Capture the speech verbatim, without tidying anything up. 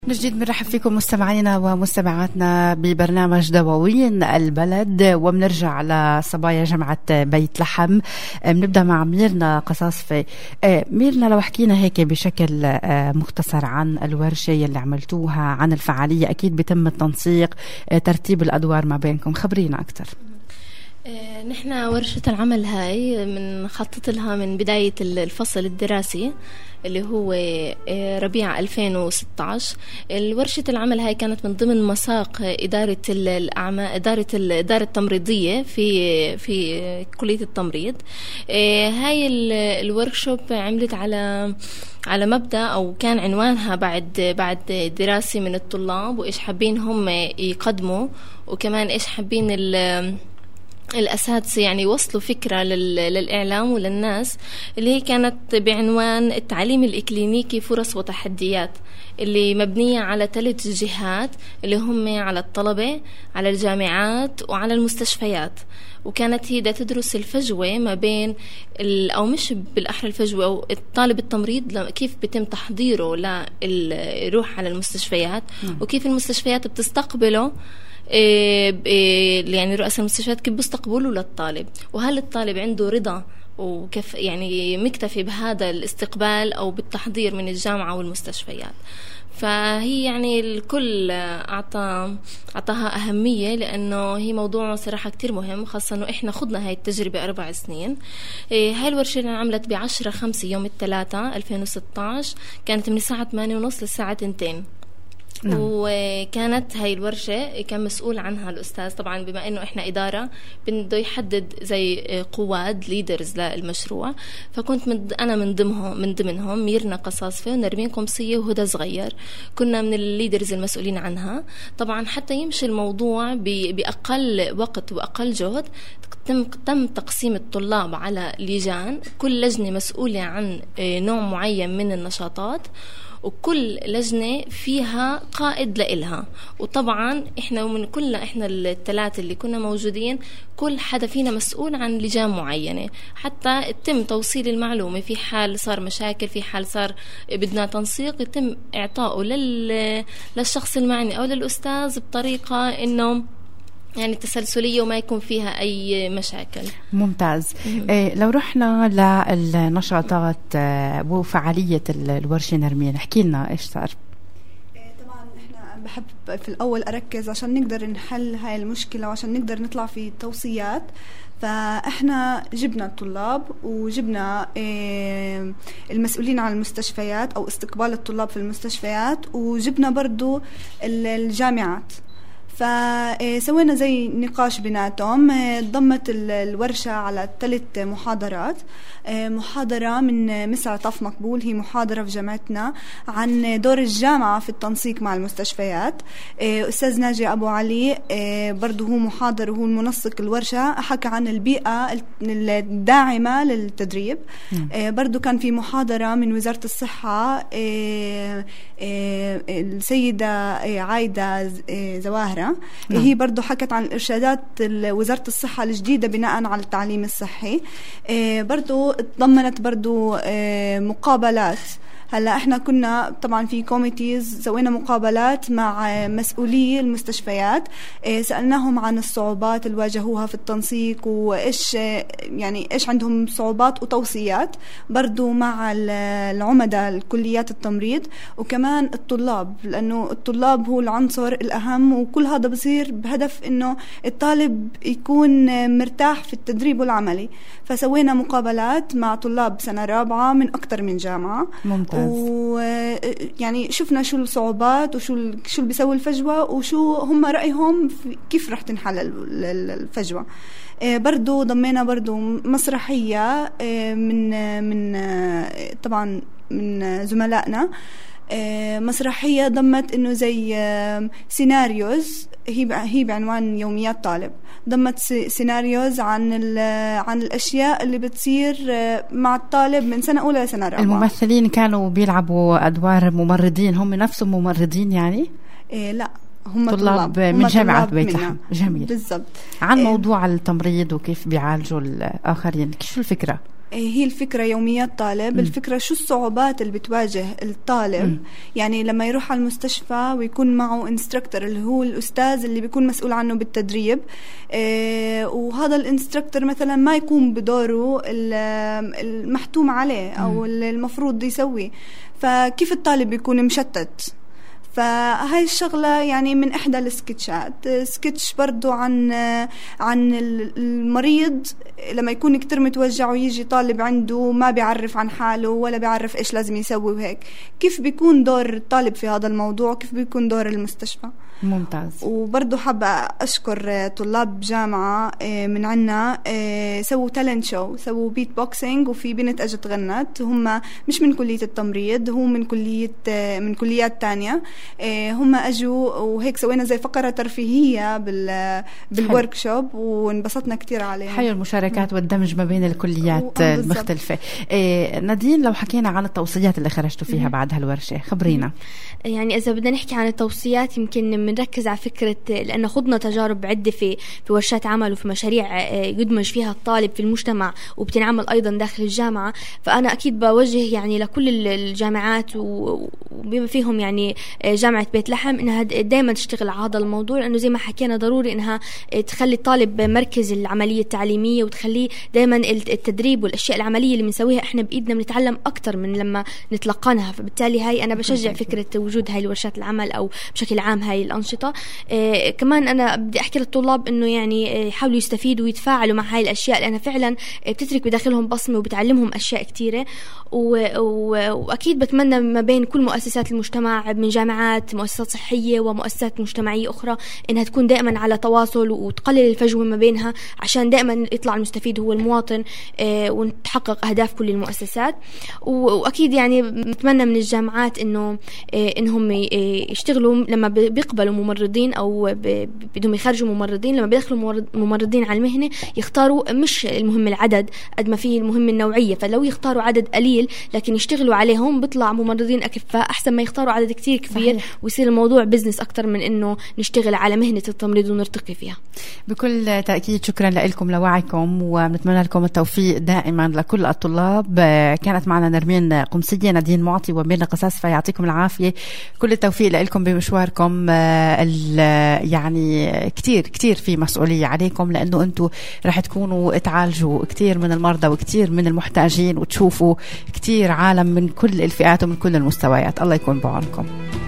من جديد بنرحب فيكم مستمعينا ومستمعاتنا ببرنامج دواوين البلد، وبنرجع على صبايا جامعة بيت لحم. بنبدأ مع ميرنا قصاصفة. ميرنا، لو حكينا هيك بشكل مختصر عن الورشة اللي عملتوها، عن الفعالية، أكيد بيتم التنسيق، ترتيب الأدوار ما بينكم، خبرينا أكتر. نحن ورشة العمل هاي من خطط لها من بداية الفصل الدراسي اللي هو ربيع ألفين وستة عشر. الورشة العمل هاي كانت من ضمن مساق إدارة الأعمال إدارة الإدارة التمريضية في في كلية التمريض. هاي الوركشوب عملت على على مبدأ أو كان عنوانها بعد بعد دراسة من الطلاب وإيش حابين هم يقدموا، وكمان إيش حابين ال الأساتذة يعني وصلوا فكرة للإعلام وللناس، اللي هي كانت بعنوان التعليم الإكلينيكي فرص وتحديات، اللي مبنية على ثلاث جهات اللي هم على الطلبة، على الجامعات، وعلى المستشفيات. وكانت هي دا تدرس الفجوة ما بين أو مش بالأحرى الفجوة أو الطالب التمريض كيف بيتم تحضيره للروح على المستشفيات، وكيف المستشفيات بتستقبله، يعني رؤساء المستشفيات كيف بيستقبلوا للطالب، وهل الطالب عنده رضا وكيف يعني مكتفي بهذا الاستقبال أو بالتحضير من الجامعة والمستشفيات. فهي يعني الكل أعطى أعطاها أهمية، لأنه هي موضوع صراحة كتير مهم، خاصة أنه إحنا خضنا هاي التجربة أربع سنين. هاي الورشة عملت بعشرة خمسة يوم الثلاثة ألفين وستة عشر، كانت من الساعة ثمانية ونص للساعة اثنتين. نعم. وكانت هاي الورشة كان مسؤول عنها الأستاذ، طبعا بما أنه إحنا إدارة بده يحدد زي قواد ليدرز للمشروع، فكنت من أنا من ضمنهم من ضمنهم ميرنا قصاصفة ونرمين قمصية وهدى صغير، كنا من الليدرز المسؤولين عنها. طبعا حتى يمشي الموضوع بأقل وقت وأقل جهد، تم تم تقسيم الطلاب على لجان، كل لجنة مسؤولة عن نوع معين من النشاطات، وكل لجنة فيها قائد لإلها. وطبعا إحنا ومن كلنا إحنا الثلاثة اللي كنا موجودين، كل حدا فينا مسؤول عن لجان معينة، حتى يتم توصيل المعلومة في حال صار مشاكل، في حال صار بدنا تنسيق، يتم إعطائه لل... للشخص المعني أو للأستاذ بطريقة إنه يعني تسلسلية وما يكون فيها أي مشاكل. ممتاز. إيه لو رحنا للنشاطات وفعالية الورشة نرمين، احكي لنا إيش صار. طبعا إحنا بحب في الأول أركز عشان نقدر نحل هاي المشكلة وعشان نقدر نطلع في توصيات. فإحنا جبنا الطلاب وجبنا المسؤولين عن المستشفيات أو استقبال الطلاب في المستشفيات، وجبنا برضو الجامعات، فسوينا زي نقاش بيناتهم. ضمت الورشة على ثلاث محاضرات. محاضرة من مسعى طف مقبول، هي محاضرة في جامعتنا عن دور الجامعة في التنسيق مع المستشفيات. أستاذ ناجي أبو علي برضو هو محاضر وهو المنسق الورشة، حكى عن البيئة الداعمة للتدريب. برضو كان في محاضرة من وزارة الصحة، السيدة عايدة زواهرة، نعم. هي برضو حكت عن إرشادات وزارة الصحة الجديدة بناء على التعليم الصحي. برضو ضمنت برضو مقابلات. هلا احنا كنا طبعا في كوميتيز، سوينا مقابلات مع مسؤولي المستشفيات، سألناهم عن الصعوبات اللي واجهوها في التنسيق، وايش يعني ايش عندهم صعوبات وتوصيات، برضو مع العمداء الكليات التمريض، وكمان الطلاب، لانه الطلاب هو العنصر الاهم، وكل هذا بصير بهدف انه الطالب يكون مرتاح في التدريب والعملي. فسوينا مقابلات مع طلاب سنة رابعة من اكثر من جامعة. ممتاز. ويعني شفنا شو الصعوبات وشو شو اللي بيسوي الفجوة، وشو هم رأيهم كيف رح تنحل الفجوة. برضو ضمينا برضو مسرحية من من طبعا من زملائنا، مسرحية ضمت إنه زي سيناريوز، هي هي بعنوان يوميات طالب، ضمت سيناريوز عن عن الأشياء اللي بتصير مع الطالب من سنة أولى لسنة رابعة. الممثلين كانوا بيلعبوا أدوار ممرضين، هم نفسهم ممرضين يعني؟ إيه لا، هم طلاب, طلاب من جامعة بيت لحم. جميل. بالضبط. عن إيه موضوع التمريض وكيف بيعالجوا الآخرين، شو الفكرة؟ هي الفكرة يوميات طالب. م. الفكرة شو الصعوبات اللي بتواجه الطالب. م. يعني لما يروح على المستشفى ويكون معه انستركتور اللي هو الأستاذ اللي بيكون مسؤول عنه بالتدريب، اه وهذا الانستركتور مثلا ما يكون بدوره المحتوم عليه أو المفروض يسوي، فكيف الطالب يكون مشتت. فهاي الشغلة يعني من إحدى السكتشات. سكتش برضو عن عن المريض لما يكون كتير متوجع ويجي طالب عنده ما بيعرف عن حاله ولا بيعرف إيش لازم يسوي وهيك، كيف بيكون دور الطالب في هذا الموضوع، كيف بيكون دور المستشفى. ممتاز. وبرضو حابة أشكر طلاب جامعة من عنا سووا تالنت شو، سووا بيت بوكسينج، وفي بنت أجت غنت، هم مش من كلية التمريض، هو من كلية من كليات تانية. هم أجوا وهيك سوينا زي فقرة ترفيهية بال بالوركشوب وانبسطنا كتير عليه. حلو المشاركات والدمج ما بين الكليات المختلفة. نادين، لو حكينا عن التوصيات اللي خرجتوا فيها بعد هالورشة خبرينا. يعني إذا بدنا نحكي عن التوصيات يمكن بنركز على فكرة، لأن خضنا تجارب عدة في في ورشات عمل وفي مشاريع يدمج فيها الطالب في المجتمع وبتنعمل أيضا داخل الجامعة. فأنا أكيد بوجه يعني لكل الجامعات وبما فيهم يعني جامعة بيت لحم إنها دائما تشتغل على هذا الموضوع، لأنه زي ما حكينا ضروري إنها تخلي الطالب مركز العملية التعليمية وتخليه دائما التدريب والأشياء العملية اللي بنسويها إحنا بإيدنا بنتعلم أكتر من لما نتلقنها. فبالتالي هاي أنا بشجع فكرة وجود هاي الورشات العمل أو بشكل عام هاي الأنشطة. آه كمان أنا بدي أحكي للطلاب إنه يعني يحاولوا يستفيدوا ويتفاعلوا مع هاي الأشياء، لأنها فعلا بتترك بداخلهم بصمة وبتعلمهم أشياء كتيرة. وأكيد بتمنى ما بين كل مؤسسات المجتمع من جامعات، مؤسسات صحية ومؤسسات مجتمعية أخرى إنها تكون دائما على تواصل وتقلل الفجوة ما بينها، عشان دائما يطلع المستفيد هو المواطن آه ونتحقق أهداف كل المؤسسات. وأكيد يعني بتمنى من الجامعات إنه آه إنهم يشتغلوا لما بيقبلوا ممرضين أو بدهم يخرجوا ممرضين، لما بيدخلوا ممرضين على المهنة يختاروا مش المهم العدد قد ما فيه المهم النوعية. فلو يختاروا عدد قليل لكن يشتغلوا عليهم بيطلع ممرضين أكفاء أحسن ما يختاروا عدد كتير كبير. صحيح. ويصير الموضوع بزنس أكتر من إنه نشتغل على مهنة التمريض ونرتقي فيها. بكل تأكيد شكرا لكم لوعيكم، ونتمنى لكم التوفيق دائما لكل الطلاب. كانت معنا نرمين قمصية، نادين معطي، وميرنا قصاص، فيعطيكم العافية. كل التوفيق لكم بمشواركم. يعني كتير كتير في مسؤولية عليكم، لأنه أنتوا رح تكونوا تعالجوا كتير من المرضى وكتير من المحتاجين، وتشوفوا كتير عالم من كل الفئات ومن كل المستويات. الله يكون بعونكم.